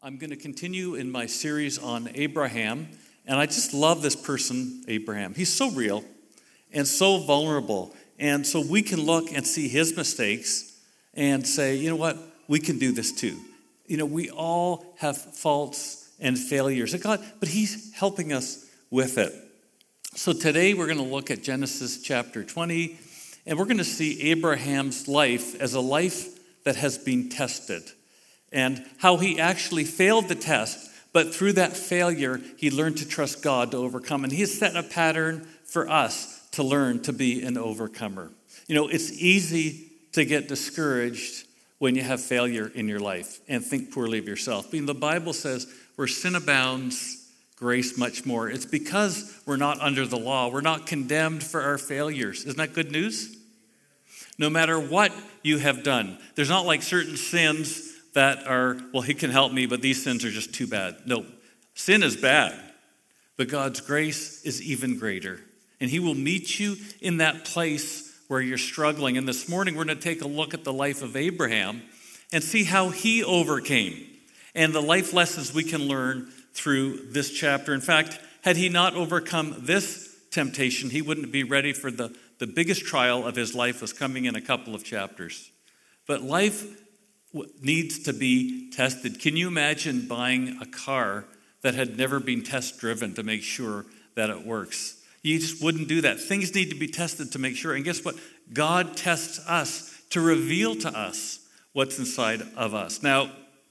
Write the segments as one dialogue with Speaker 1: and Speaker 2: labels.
Speaker 1: I'm going to continue in my series on Abraham, and I just love this person, Abraham. He's so real and so vulnerable, and so we can look and see his mistakes and say, you know what, we can do this too. You know, we all have faults and failures, but he's helping us with it. So today we're going to look at Genesis chapter 20, and we're going to see Abraham's life as a life that has been tested, and how he actually failed the test, but through that failure, he learned to trust God to overcome. And he has set a pattern for us to learn to be an overcomer. You know, it's easy to get discouraged when you have failure in your life and think poorly of yourself. But the Bible says, where sin abounds, grace much more. It's because we're not under the law. We're not condemned for our failures. Isn't that good news? No matter what you have done. There's not like certain sins that are, well, he can help me, but these sins are just too bad. No, sin is bad, but God's grace is even greater. And he will meet you in that place where you're struggling. And this morning, we're going to take a look at the life of Abraham and see how he overcame and the life lessons we can learn through this chapter. In fact, had he not overcome this temptation, he wouldn't be ready for the biggest trial of his life was coming in a couple of chapters. But life needs to be tested. Can you imagine buying a car that had never been test driven to make sure that it works? You just wouldn't do that. Things need to be tested to make sure. And guess what? God tests us to reveal to us what's inside of us. Now,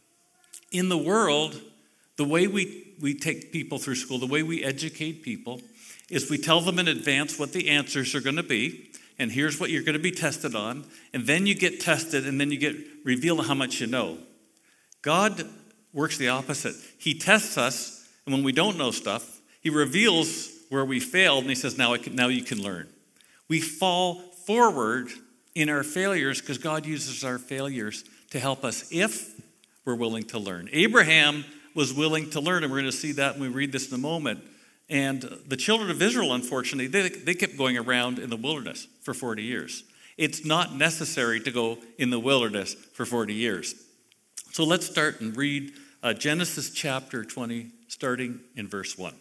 Speaker 1: in the world, the way we take people through school, the way we educate people, is we tell them in advance what the answers are going to be. And here's what you're going to be tested on. And then you get tested, and then you get revealed how much you know. God works the opposite. He tests us, and when we don't know stuff, he reveals where we failed, and he says, now you can learn. We fall forward in our failures because God uses our failures to help us if we're willing to learn. Abraham was willing to learn, and we're going to see that when we read this in a moment. And the children of Israel, unfortunately, they kept going around in the wilderness for 40 years. It's not necessary to go in the wilderness for 40 years. So let's start and read Genesis chapter 20, starting in verse 1.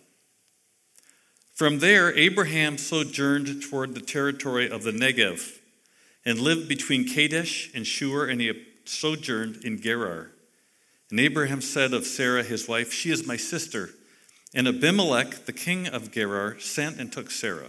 Speaker 1: From there, Abraham sojourned toward the territory of the Negev and lived between Kadesh and Shur, and he sojourned in Gerar. And Abraham said of Sarah, his wife, "She is my sister." And Abimelech, the king of Gerar, sent and took Sarah.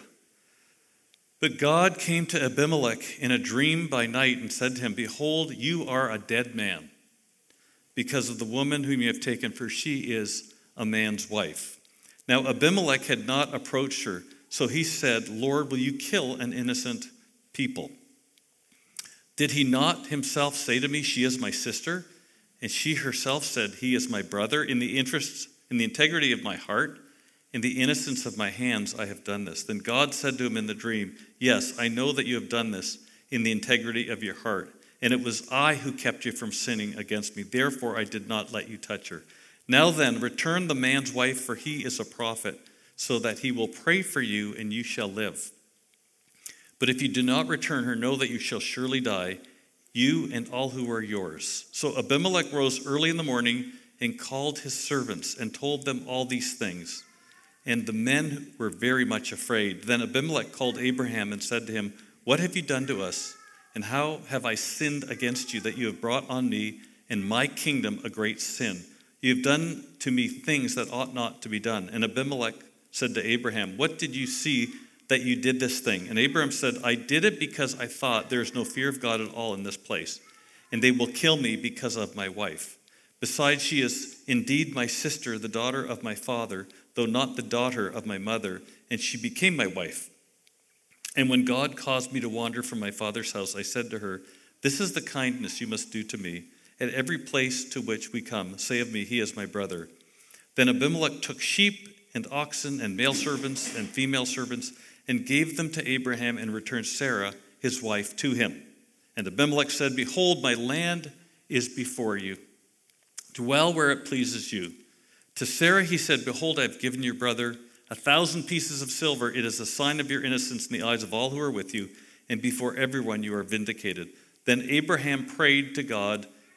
Speaker 1: But God came to Abimelech in a dream by night and said to him, "Behold, you are a dead man, because of the woman whom you have taken, for she is a man's wife." Now Abimelech had not approached her, so he said, "Lord, will you kill an innocent people? Did he not himself say to me, 'She is my sister'? And she herself said, 'He is my brother'? In the integrity of my heart, in the innocence of my hands, I have done this." Then God said to him in the dream, "Yes, I know that you have done this in the integrity of your heart, and it was I who kept you from sinning against me. Therefore, I did not let you touch her. Now then, return the man's wife, for he is a prophet, so that he will pray for you, and you shall live. But if you do not return her, know that you shall surely die, you and all who are yours." So Abimelech rose early in the morning and called his servants and told them all these things. And the men were very much afraid. Then Abimelech called Abraham and said to him, "What have you done to us? And how have I sinned against you, that you have brought on me and my kingdom a great sin? You have done to me things that ought not to be done." And Abimelech said to Abraham, "What did you see that you did this thing?" And Abraham said, "I did it because I thought, there is no fear of God at all in this place, and they will kill me because of my wife. Besides, she is indeed my sister, the daughter of my father, though not the daughter of my mother, and she became my wife. And when God caused me to wander from my father's house, I said to her, 'This is the kindness you must do to me. At every place to which we come, say of me, he is my brother.' Then Abimelech took sheep and oxen and male servants and female servants and gave them to Abraham and returned Sarah, his wife, to him. And Abimelech said, 'Behold, my land is before you. Dwell where it pleases you.' To Sarah he said, 'Behold, I have given your brother 1,000 pieces of silver. It is a sign of your innocence in the eyes of all who are with you, and before everyone you are vindicated.' Then Abraham prayed to God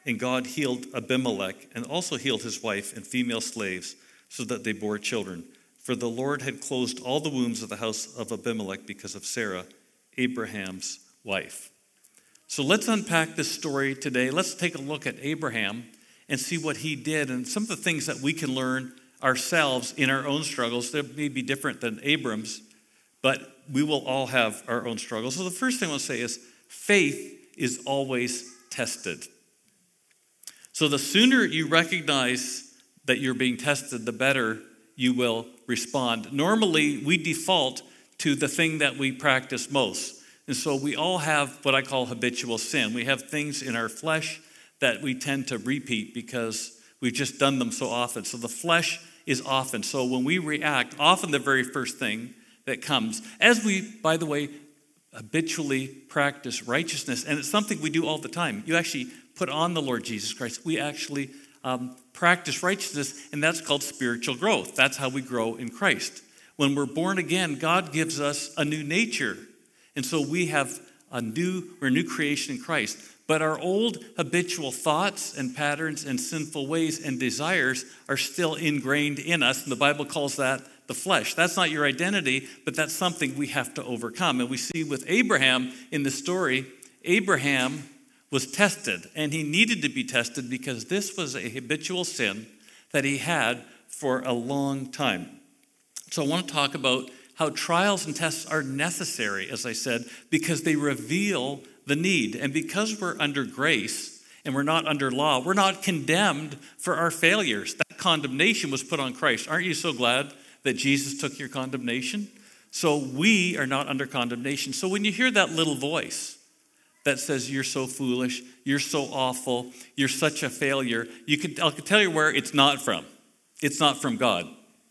Speaker 1: And God healed Abimelech and also healed his wife and female slaves so that they bore children. For the Lord had closed all the wombs of the house of Abimelech because of Sarah, Abraham's wife. So let's unpack this story today. Let's take a look at Abraham and see what he did and some of the things that we can learn ourselves in our own struggles. They may be different than Abram's, but we will all have our own struggles. So the first thing I want to say is faith is always tested. So the sooner you recognize that you're being tested, the better you will respond. Normally, we default to the thing that we practice most. And so we all have what I call habitual sin. We have things in our flesh that we tend to repeat because we've just done them so often. So the flesh is often. So when we react, often the very first thing that comes, as we, by the way, habitually practice righteousness, and it's something we do all the time. You actually put on the Lord Jesus Christ. We actually practice righteousness, and that's called spiritual growth. That's how we grow in Christ. When we're born again, God gives us a new nature. And so we have we're a new creation in Christ. But our old habitual thoughts and patterns and sinful ways and desires are still ingrained in us. And the Bible calls that the flesh. That's not your identity, but that's something we have to overcome. And we see with Abraham in the story, Abraham was tested. And he needed to be tested because this was a habitual sin that he had for a long time. So I want to talk about how trials and tests are necessary, as I said, because they reveal the need. And because we're under grace and we're not under law, we're not condemned for our failures. That condemnation was put on Christ. Aren't you so glad that Jesus took your condemnation? So we are not under condemnation. So when you hear that little voice that says, you're so foolish, you're so awful, you're such a failure, I can tell you where it's not from. It's not from God.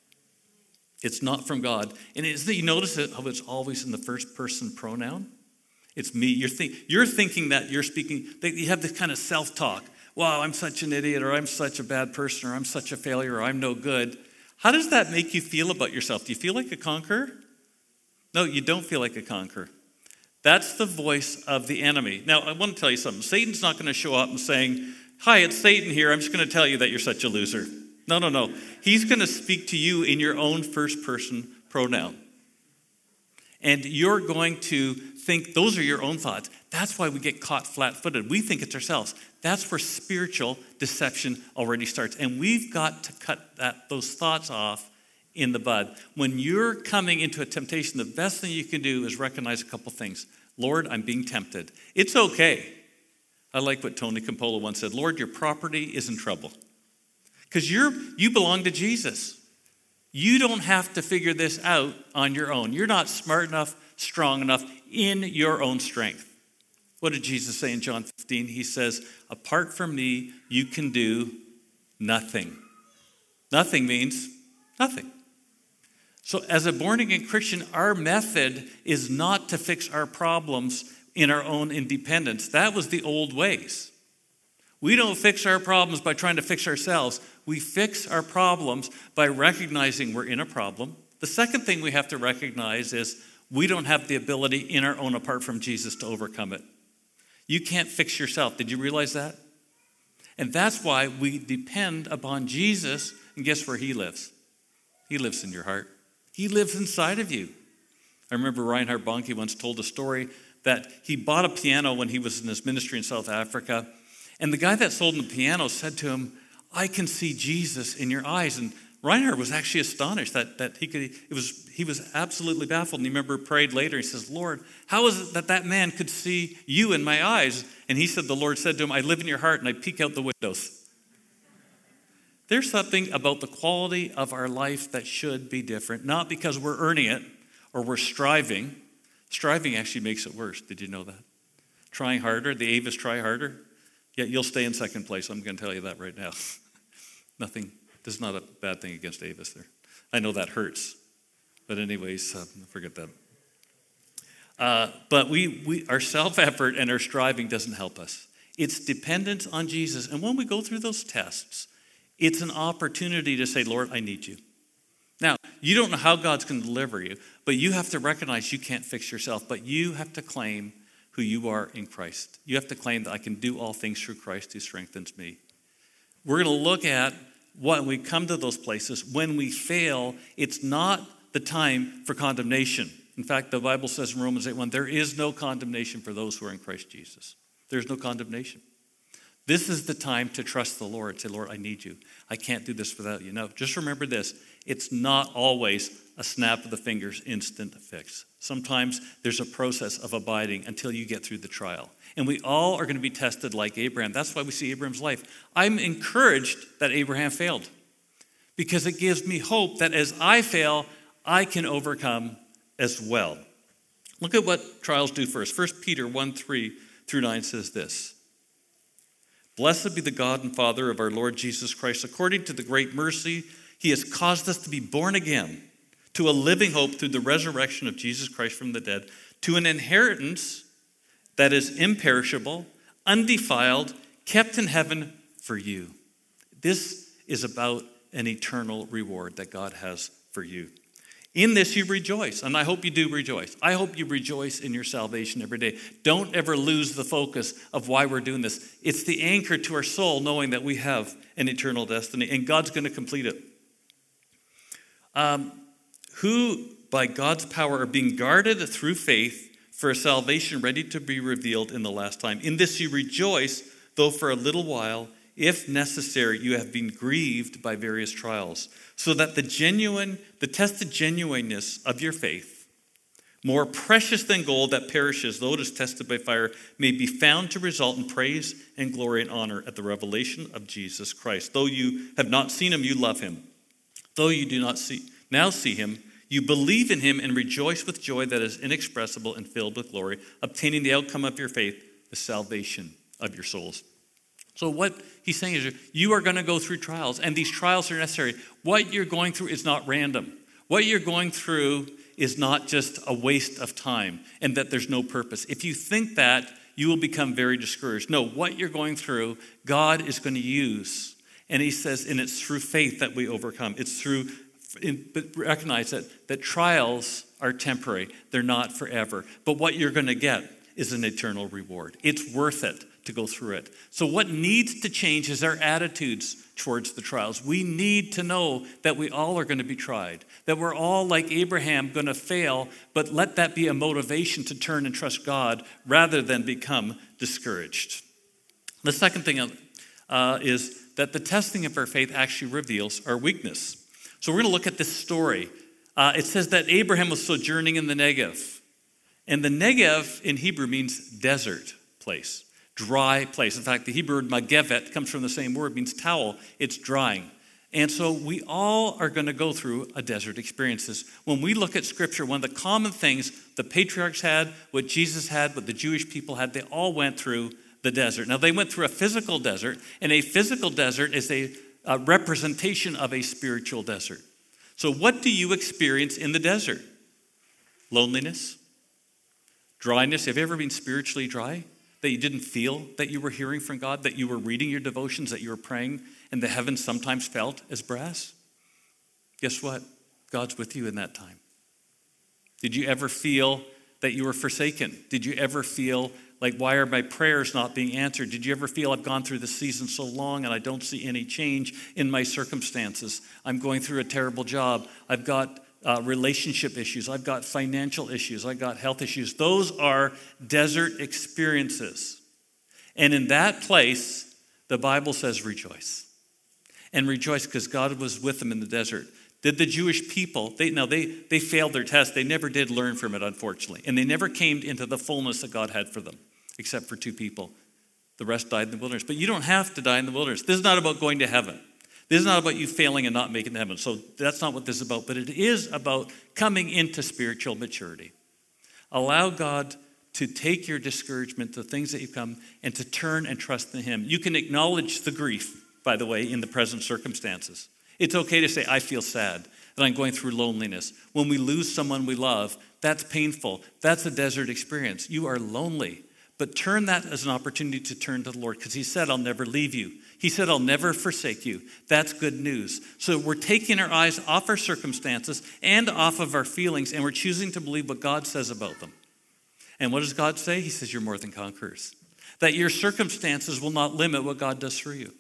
Speaker 1: It's not from God. And you notice how it's always in the first person pronoun? It's me. You're thinking that you're speaking, that you have this kind of self-talk. Wow, I'm such an idiot, or I'm such a bad person, or I'm such a failure, or I'm no good. How does that make you feel about yourself? Do you feel like a conqueror? No, you don't feel like a conqueror. That's the voice of the enemy. Now, I want to tell you something. Satan's not going to show up and saying, hi, it's Satan here. I'm just going to tell you that you're such a loser. No. He's going to speak to you in your own first-person pronoun. And you're going to think those are your own thoughts. That's why we get caught flat-footed. We think it's ourselves. That's where spiritual deception already starts. And we've got to cut those thoughts off in the bud. When you're coming into a temptation, the best thing you can do is recognize a couple things. Lord, I'm being tempted. It's okay. I like what Tony Campolo once said. Lord, your property is in trouble. Because you belong to Jesus. You don't have to figure this out on your own. You're not smart enough, strong enough in your own strength. What did Jesus say in John 15? He says, apart from me, you can do nothing. Nothing means nothing. So as a born-again Christian, our method is not to fix our problems in our own independence. That was the old ways. We don't fix our problems by trying to fix ourselves. We fix our problems by recognizing we're in a problem. The second thing we have to recognize is we don't have the ability in our own apart from Jesus to overcome it. You can't fix yourself. Did you realize that? And that's why we depend upon Jesus. And guess where he lives? He lives in your heart. He lives inside of you. I remember Reinhard Bonnke once told a story that he bought a piano when he was in his ministry in South Africa. And the guy that sold him the piano said to him, I can see Jesus in your eyes. And Reinhard was actually astonished that he was absolutely baffled. And he remember prayed later. He says, Lord, how is it that man could see you in my eyes? And he said, the Lord said to him, I live in your heart and I peek out the windows. There's something about the quality of our life that should be different, not because we're earning it or we're striving. Striving actually makes it worse. Did you know that? Trying harder, the Avis try harder. Yeah, you'll stay in second place. I'm going to tell you that right now. Nothing, there's not a bad thing against Avis there. I know that hurts. But anyways, forget that. But our self-effort and our striving doesn't help us. It's dependence on Jesus. And when we go through those tests, it's an opportunity to say, Lord, I need you. Now, you don't know how God's going to deliver you, but you have to recognize you can't fix yourself. But you have to claim who you are in Christ. You have to claim that I can do all things through Christ who strengthens me. We're going to look at when we come to those places, when we fail, it's not the time for condemnation. In fact, the Bible says in Romans 8:1, there is no condemnation for those who are in Christ Jesus. There's no condemnation. This is the time to trust the Lord. Say, Lord, I need you. I can't do this without you. No, just remember this. It's not always a snap of the fingers, instant fix. Sometimes there's a process of abiding until you get through the trial. And we all are going to be tested like Abraham. That's why we see Abraham's life. I'm encouraged that Abraham failed because it gives me hope that as I fail, I can overcome as well. Look at what trials do for us. 1 Peter 1:3-9 says this. Blessed be the God and Father of our Lord Jesus Christ. According to the great mercy, he has caused us to be born again to a living hope through the resurrection of Jesus Christ from the dead, to an inheritance that is imperishable, undefiled, kept in heaven for you. This is about an eternal reward that God has for you. In this you rejoice, and I hope you do rejoice. I hope you rejoice in your salvation every day. Don't ever lose the focus of why we're doing this. It's the anchor to our soul, knowing that we have an eternal destiny, and God's going to complete it. Who, by God's power, are being guarded through faith for a salvation ready to be revealed in the last time. In this you rejoice, though for a little while, if necessary, you have been grieved by various trials, so that the tested genuineness of your faith, more precious than gold that perishes, though it is tested by fire, may be found to result in praise and glory and honor at the revelation of Jesus Christ. Though you have not seen him, you love him. Though you do not now see him, you believe in him and rejoice with joy that is inexpressible and filled with glory, obtaining the outcome of your faith, the salvation of your souls. So what he's saying is you are going to go through trials, and these trials are necessary. What you're going through is not random. What you're going through is not just a waste of time and that there's no purpose. If you think that, you will become very discouraged. No, what you're going through, God is going to use. And he says, and it's through faith that we overcome. It's through, but recognize that trials are temporary. They're not forever. But what you're going to get is an eternal reward. It's worth it to go through it. So what needs to change is our attitudes towards the trials. We need to know that we all are going to be tried, that we're all like Abraham going to fail, but let that be a motivation to turn and trust God rather than become discouraged. The second thing is that the testing of our faith actually reveals our weakness. So we're going to look at this story. It says that Abraham was sojourning in the Negev. And the Negev in Hebrew means desert place. Dry place. In fact, the Hebrew word magevet comes from the same word, means towel. It's drying. And so we all are going to go through a desert experiences. When we look at Scripture, one of the common things the patriarchs had, what Jesus had, what the Jewish people had, they all went through the desert. Now, they went through a physical desert, and a physical desert is a representation of a spiritual desert. So what do you experience in the desert? Loneliness? Dryness? Have you ever been spiritually dry? That you didn't feel that you were hearing from God, that you were reading your devotions, that you were praying, and the heavens sometimes felt as brass? Guess what? God's with you in that time. Did you ever feel that you were forsaken? Did you ever feel like, why are my prayers not being answered? Did you ever feel I've gone through this season so long and I don't see any change in my circumstances? I'm going through a terrible job. I've got relationship issues. I've got financial issues. I've got health issues. Those are desert experiences. And in that place, the Bible says rejoice. And rejoice because God was with them in the desert. Did the Jewish people, they failed their test. They never did learn from it, unfortunately. And they never came into the fullness that God had for them, except for 2 people. The rest died in the wilderness. But you don't have to die in the wilderness. This is not about going to heaven. This is not about you failing and not making it to heaven. So that's not what this is about. But it is about coming into spiritual maturity. Allow God to take your discouragement, the things that you come, and to turn and trust in him. You can acknowledge the grief, by the way, in the present circumstances. It's okay to say, I feel sad, that I'm going through loneliness. When we lose someone we love, that's painful. That's a desert experience. You are lonely. But turn that as an opportunity to turn to the Lord, because he said, I'll never leave you. He said, I'll never forsake you. That's good news. So we're taking our eyes off our circumstances and off of our feelings, and we're choosing to believe what God says about them. And what does God say? He says, you're more than conquerors. That your circumstances will not limit what God does for you.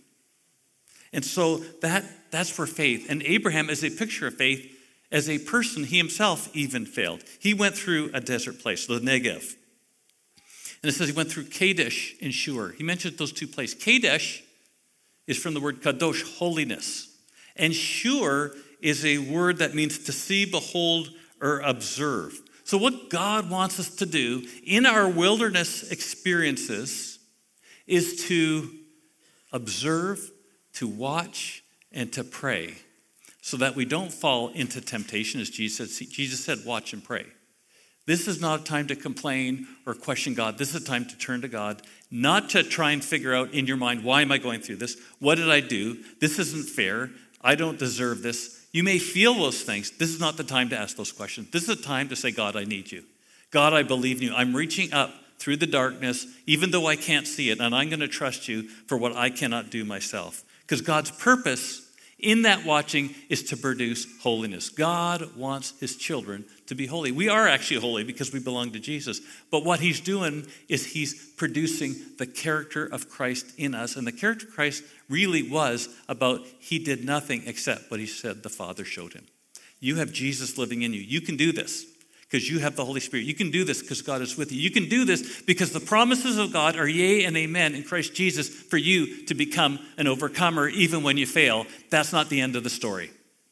Speaker 1: And so that's for faith. And Abraham is a picture of faith. As a person, he himself even failed. He went through a desert place, the Negev. And it says he went through Kadesh and Shur. He mentioned those two places. Kadesh is from the word kadosh, holiness. And Shur is a word that means to see, behold, or observe. So what God wants us to do in our wilderness experiences is to observe, to watch, and to pray so that we don't fall into temptation, as Jesus said, watch and pray. This is not a time to complain or question God. This is a time to turn to God, not to try and figure out in your mind, why am I going through this? What did I do? This isn't fair. I don't deserve this. You may feel those things. This is not the time to ask those questions. This is a time to say, God, I need you. God, I believe in you. I'm reaching up through the darkness, even though I can't see it, and I'm going to trust you for what I cannot do myself. Because God's purpose in that watching is to produce holiness. God wants his children to be holy. We are actually holy because we belong to Jesus. But what he's doing is he's producing the character of Christ in us. And the character of Christ really was about he did nothing except what he said the Father showed him. You have Jesus living in you. You can do this because you have the Holy Spirit. You can do this because God is with you. You can do this because the promises of God are yea and amen in Christ Jesus for you to become an overcomer even when you fail. That's not the end of the story.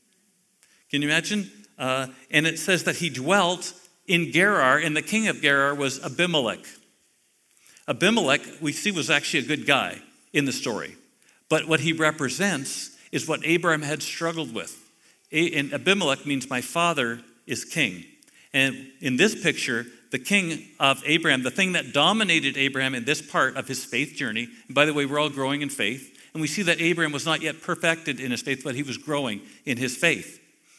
Speaker 1: Can you imagine? And it says that he dwelt in Gerar, and the king of Gerar was Abimelech. Abimelech, we see, was actually a good guy in the story. But what he represents is what Abraham had struggled with. And Abimelech means my father is king. And in this picture, the king of Abraham, the thing that dominated Abraham in this part of his faith journey, and by the way, we're all growing in faith, and we see that Abraham was not yet perfected in his faith, but he was growing in his faith.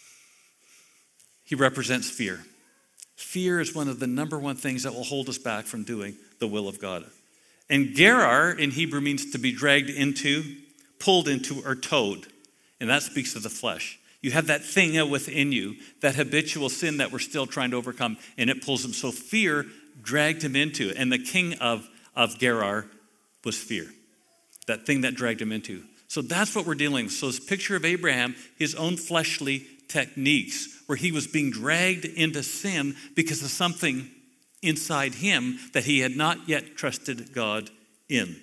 Speaker 1: He represents fear. Fear is one of the number one things that will hold us back from doing the will of God. And Gerar in Hebrew means to be dragged into, pulled into, or towed. And that speaks of the flesh. You have that thing within you, that habitual sin that we're still trying to overcome, and it pulls him. So fear dragged him into it. And the king of Gerar was fear, that thing that dragged him into. So that's what we're dealing with. So this picture of Abraham, his own fleshly techniques, where he was being dragged into sin because of something inside him that he had not yet trusted God in.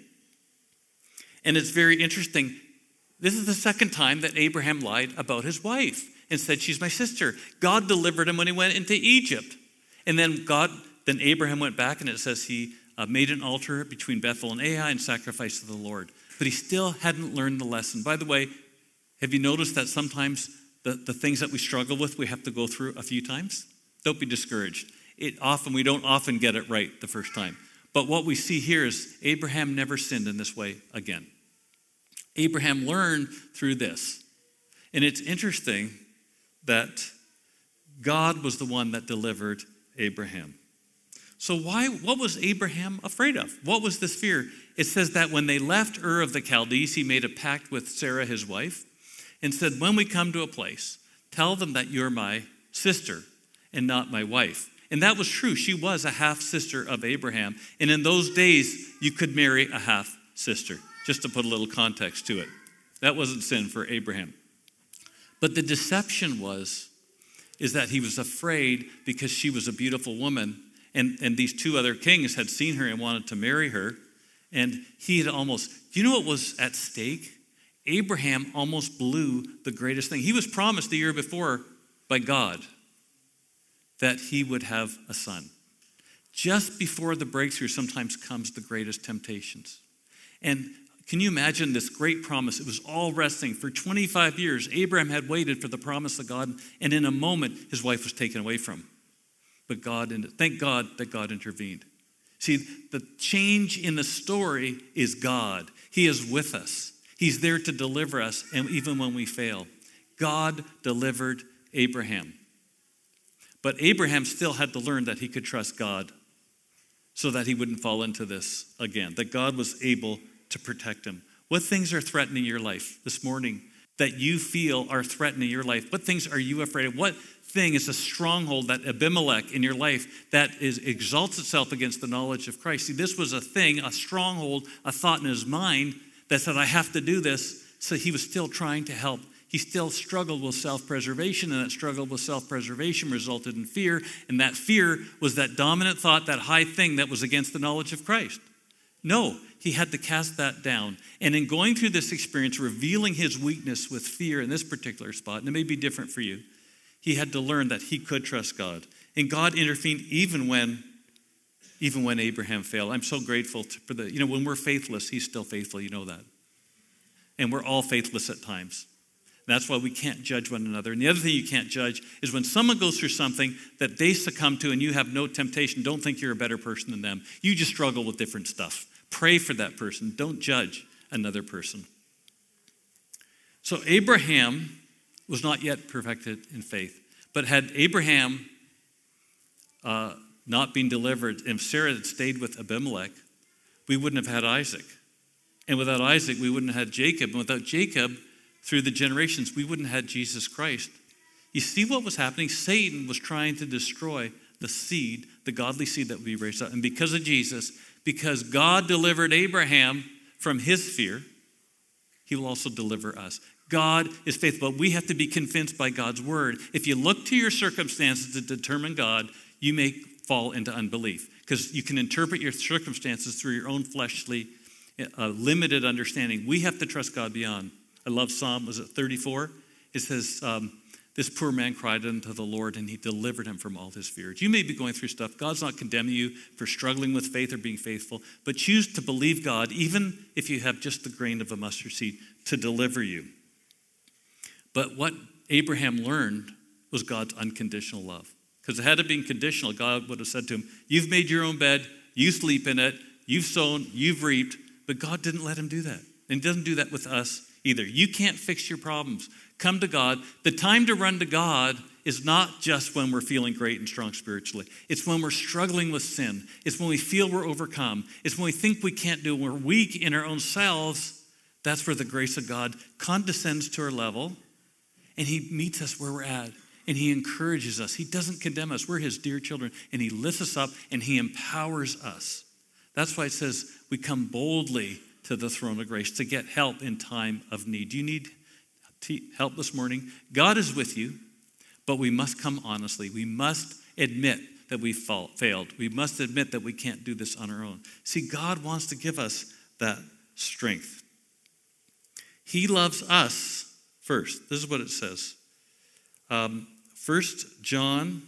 Speaker 1: And it's very interesting. This is the second time that Abraham lied about his wife and said, she's my sister. God delivered him when he went into Egypt. And then Abraham went back, and it says he made an altar between Bethel and Ai and sacrificed to the Lord. But he still hadn't learned the lesson. By the way, have you noticed that sometimes the things that we struggle with, we have to go through a few times? Don't be discouraged. We don't often get it right the first time. But what we see here is Abraham never sinned in this way again. Abraham learned through this. And it's interesting that God was the one that delivered Abraham. So what was Abraham afraid of? What was this fear? It says that when they left Ur of the Chaldees, he made a pact with Sarah, his wife, and said, when we come to a place, tell them that you're my sister and not my wife. And that was true. She was a half-sister of Abraham. And in those days, you could marry a half-sister, just to put a little context to it. That wasn't sin for Abraham. But the deception is that he was afraid because she was a beautiful woman, and these two other kings had seen her and wanted to marry her. And he had almost, do you know what was at stake? Abraham almost blew the greatest thing. He was promised the year before by God that he would have a son. Just before the breakthrough sometimes comes the greatest temptations. And can you imagine this great promise? It was all resting. For 25 years, Abraham had waited for the promise of God, and in a moment, his wife was taken away from him. But thank God that God intervened. See, the change in the story is God. He is with us. He's there to deliver us, and even when we fail. God delivered Abraham. But Abraham still had to learn that he could trust God so that he wouldn't fall into this again, that God was able to protect him. What things are threatening your life this morning that you feel are threatening your life? What things are you afraid of? What thing is a stronghold, that Abimelech in your life that exalts itself against the knowledge of Christ. See, this was a thing, a stronghold, a thought in his mind that said, I have to do this. So he was still trying to help. He still struggled with self-preservation, and that struggle with self-preservation resulted in fear, and that fear was that dominant thought, that high thing that was against the knowledge of Christ. No, he had to cast that down. And in going through this experience, revealing his weakness with fear in this particular spot, and it may be different for you, he had to learn that he could trust God. And God intervened even when Abraham failed. I'm so grateful for when we're faithless, he's still faithful, you know that. And we're all faithless at times. That's why we can't judge one another. And the other thing you can't judge is when someone goes through something that they succumb to and you have no temptation, don't think you're a better person than them. You just struggle with different stuff. Pray for that person. Don't judge another person. So Abraham was not yet perfected in faith. But had Abraham not been delivered, if Sarah had stayed with Abimelech, we wouldn't have had Isaac. And without Isaac, we wouldn't have had Jacob. And without Jacob, through the generations, we wouldn't have had Jesus Christ. You see what was happening? Satan was trying to destroy the seed, the godly seed that would be raised up. And because of Jesus, because God delivered Abraham from his fear, he will also deliver us. God is faithful, but we have to be convinced by God's word. If you look to your circumstances to determine God, you may fall into unbelief because you can interpret your circumstances through your own fleshly, limited understanding. We have to trust God beyond. I love Psalm, 34? It says, this poor man cried unto the Lord and he delivered him from all his fears. You may be going through stuff. God's not condemning you for struggling with faith or being faithful, but choose to believe God, even if you have just the grain of a mustard seed, to deliver you. But what Abraham learned was God's unconditional love. Because had it been conditional, God would have said to him, you've made your own bed, you sleep in it, you've sown, you've reaped, but God didn't let him do that. And he doesn't do that with us either. You can't fix your problems. Come to God. The time to run to God is not just when we're feeling great and strong spiritually. It's when we're struggling with sin. It's when we feel we're overcome. It's when we think we can't do it. We're weak in our own selves. That's where the grace of God condescends to our level, and he meets us where we're at, and he encourages us. He doesn't condemn us. We're his dear children, and he lifts us up, and he empowers us. That's why it says we come boldly to the throne of grace to get help in time of need. Do you need help this morning? God is with you, but we must come honestly. We must admit that we failed. We must admit that we can't do this on our own. See, God wants to give us that strength. He loves us first. This is what it says. 1 John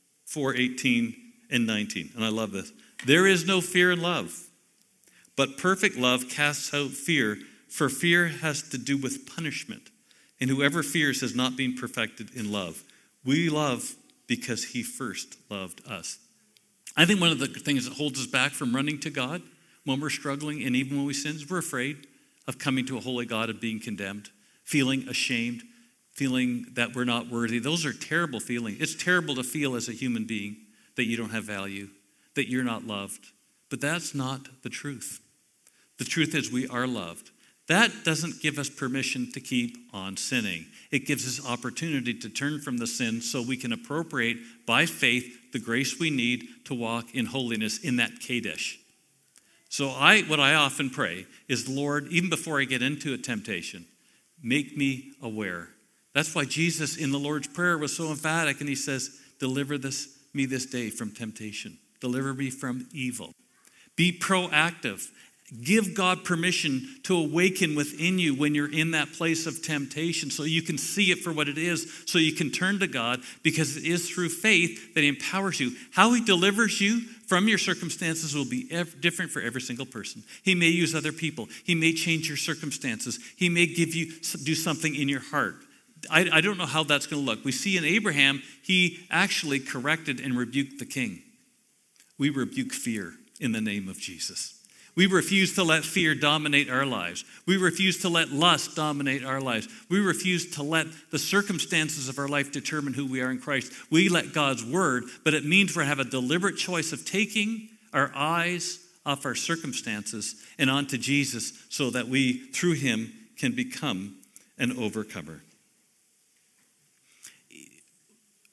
Speaker 1: 4:18 and 19. And I love this. There is no fear in love, but perfect love casts out fear, for fear has to do with punishment. And whoever fears has not been perfected in love. We love because he first loved us. I think one of the things that holds us back from running to God when we're struggling and even when we sin is we're afraid of coming to a holy God and being condemned, feeling ashamed, feeling that we're not worthy. Those are terrible feelings. It's terrible to feel as a human being that you don't have value, that you're not loved. But that's not the truth. The truth is we are loved. That doesn't give us permission to keep on sinning. It gives us opportunity to turn from the sin so we can appropriate by faith the grace we need to walk in holiness in that Kadesh. So what I often pray is, Lord, even before I get into a temptation, make me aware. That's why Jesus in the Lord's Prayer was so emphatic, and he says, deliver me this day from temptation. Deliver me from evil. Be proactive. Give God permission to awaken within you when you're in that place of temptation so you can see it for what it is, so you can turn to God, because it is through faith that he empowers you. How he delivers you from your circumstances will be different for every single person. He may use other people. He may change your circumstances. He may do something in your heart. I don't know how that's going to look. We see in Abraham, he actually corrected and rebuked the king. We rebuke fear in the name of Jesus. We refuse to let fear dominate our lives. We refuse to let lust dominate our lives. We refuse to let the circumstances of our life determine who we are in Christ. We let God's word, but it means we have a deliberate choice of taking our eyes off our circumstances and onto Jesus so that we, through him, can become an overcomer.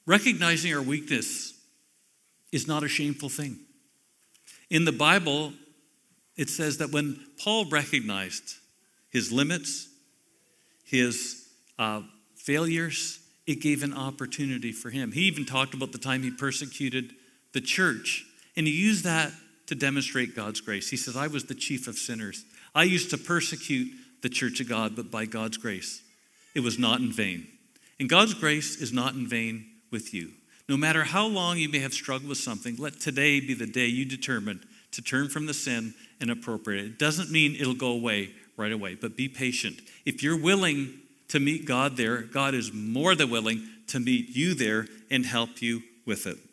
Speaker 1: Recognizing our weakness is not a shameful thing. In the Bible, it says that when Paul recognized his limits, his failures, it gave an opportunity for him. He even talked about the time he persecuted the church, and he used that to demonstrate God's grace. He says, I was the chief of sinners. I used to persecute the church of God, but by God's grace, it was not in vain. And God's grace is not in vain with you. No matter how long you may have struggled with something, let today be the day you determine to turn from the sin and appropriate it. It doesn't mean it'll go away right away, but be patient. If you're willing to meet God there, God is more than willing to meet you there and help you with it.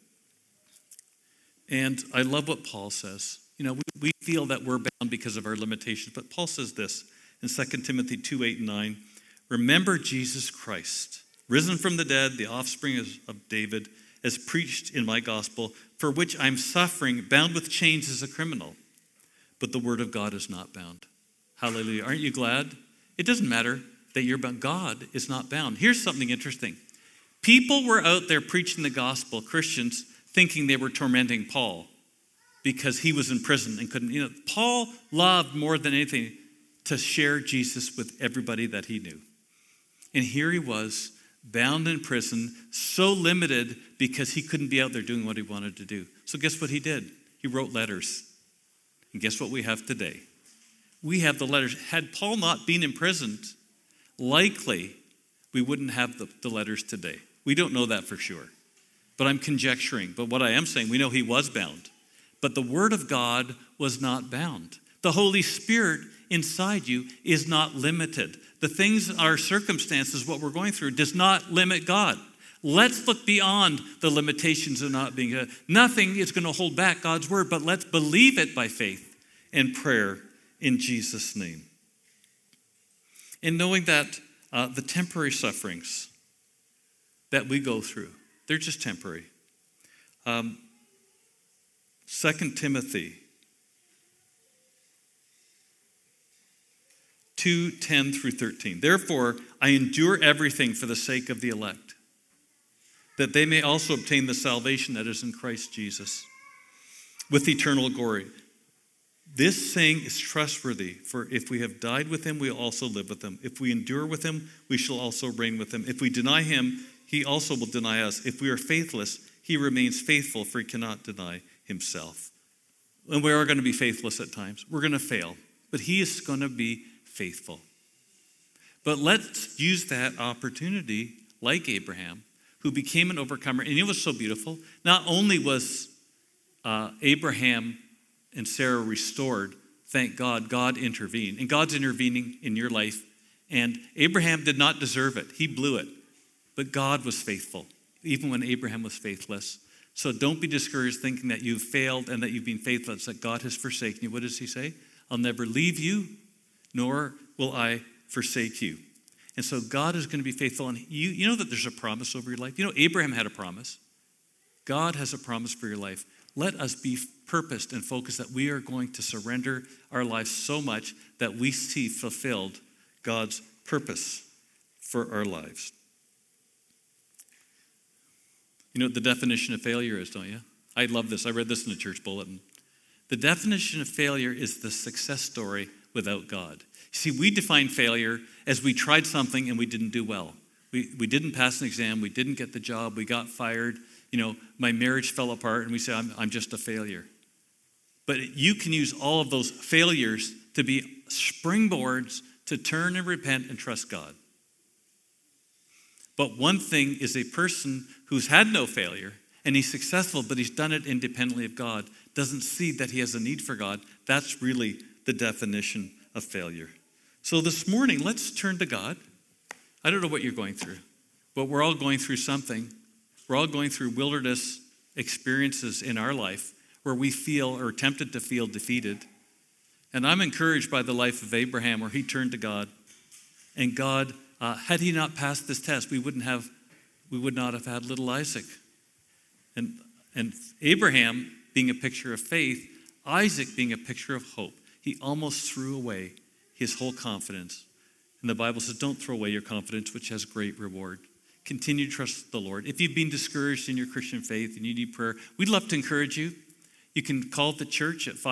Speaker 1: And I love what Paul says. You know, we feel that we're bound because of our limitations, but Paul says this in 2 Timothy 2:8-9, remember Jesus Christ, risen from the dead, the offspring of David, as preached in my gospel, for which I'm suffering, bound with chains as a criminal. But the word of God is not bound. Hallelujah. Aren't you glad? It doesn't matter that you're bound. God is not bound. Here's something interesting. People were out there preaching the gospel, Christians, thinking they were tormenting Paul because he was in prison and couldn't. You know, Paul loved more than anything to share Jesus with everybody that he knew. And here he was, bound in prison, so limited because he couldn't be out there doing what he wanted to do. So guess what he did? He wrote letters. And guess what we have today? We have the letters. Had Paul not been imprisoned, likely we wouldn't have the letters today. We don't know that for sure. But I'm conjecturing. But what I am saying, we know he was bound. But the word of God was not bound. The Holy Spirit inside you is not limited. The things, our circumstances, what we're going through, does not limit God. Let's look beyond the limitations of not being. Nothing is going to hold back God's word, but let's believe it by faith and prayer in Jesus' name. And knowing that the temporary sufferings that we go through, they're just temporary. 2 Timothy 2:10-13. Therefore, I endure everything for the sake of the elect, that they may also obtain the salvation that is in Christ Jesus with eternal glory. This saying is trustworthy, for if we have died with him, we will also live with him. If we endure with him, we shall also reign with him. If we deny him, he also will deny us. If we are faithless, he remains faithful, for he cannot deny himself. And we are going to be faithless at times. We're going to fail, but he is going to be faithful. But let's use that opportunity, like Abraham, who became an overcomer. And it was so beautiful. Not only was Abraham and Sarah restored, thank God, God intervened. And God's intervening in your life. And Abraham did not deserve it. He blew it. But God was faithful, even when Abraham was faithless. So don't be discouraged thinking that you've failed and that you've been faithless, that God has forsaken you. What does he say? I'll never leave you, nor will I forsake you. And so God is going to be faithful. And you know that there's a promise over your life. You know, Abraham had a promise. God has a promise for your life. Let us be purposed and focused that we are going to surrender our lives so much that we see fulfilled God's purpose for our lives. You know what the definition of failure is, don't you? I love this. I read this in the church bulletin. The definition of failure is the success story without God. See, we define failure as we tried something and we didn't do well. We didn't pass an exam. We didn't get the job. We got fired. You know, my marriage fell apart, and we say, I'm just a failure. But you can use all of those failures to be springboards to turn and repent and trust God. But one thing is a person who's had no failure, and he's successful, but he's done it independently of God, doesn't see that he has a need for God. That's really the definition of failure. So this morning, let's turn to God. I don't know what you're going through, but we're all going through something. We're all going through wilderness experiences in our life where we feel or are tempted to feel defeated. And I'm encouraged by the life of Abraham where he turned to God. And God, had he not passed this test, we would not have had little Isaac. And Abraham being a picture of faith, Isaac being a picture of hope. He almost threw away his whole confidence. And the Bible says, don't throw away your confidence, which has great reward. Continue to trust the Lord. If you've been discouraged in your Christian faith and you need prayer, we'd love to encourage you. You can call the church at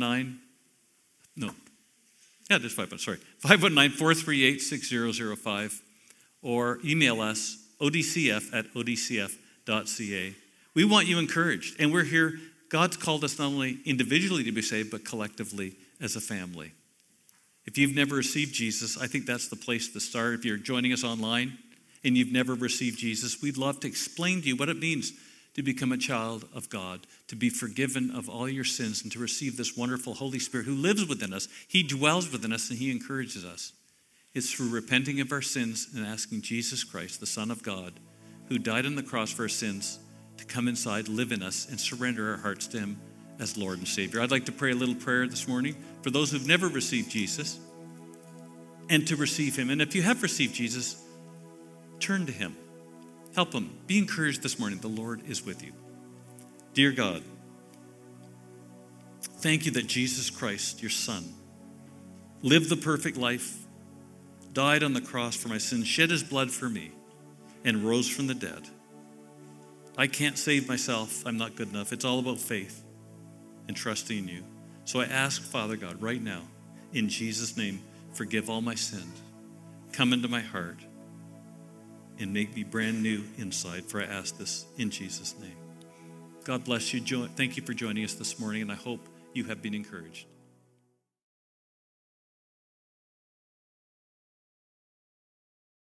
Speaker 1: 519-438-6005, or email us, odcf@odcf.ca. We want you encouraged, and we're here. God's called us not only individually to be saved, but collectively as a family. If you've never received Jesus, I think that's the place to start. If you're joining us online and you've never received Jesus, we'd love to explain to you what it means to become a child of God, to be forgiven of all your sins, and to receive this wonderful Holy Spirit who lives within us. He dwells within us, and he encourages us. It's through repenting of our sins and asking Jesus Christ, the Son of God, who died on the cross for our sins, to come inside, live in us, and surrender our hearts to him as Lord and Savior. I'd like to pray a little prayer this morning for those who've never received Jesus and to receive him. And if you have received Jesus, turn to him. Help him. Be encouraged this morning. The Lord is with you. Dear God, thank you that Jesus Christ, your Son, lived the perfect life, died on the cross for my sins, shed his blood for me, and rose from the dead. I can't save myself. I'm not good enough. It's all about faith and trusting in you. So I ask, Father God, right now, in Jesus' name, forgive all my sins. Come into my heart and make me brand new inside, for I ask this in Jesus' name. God bless you. Thank you for joining us this morning, and I hope you have been encouraged.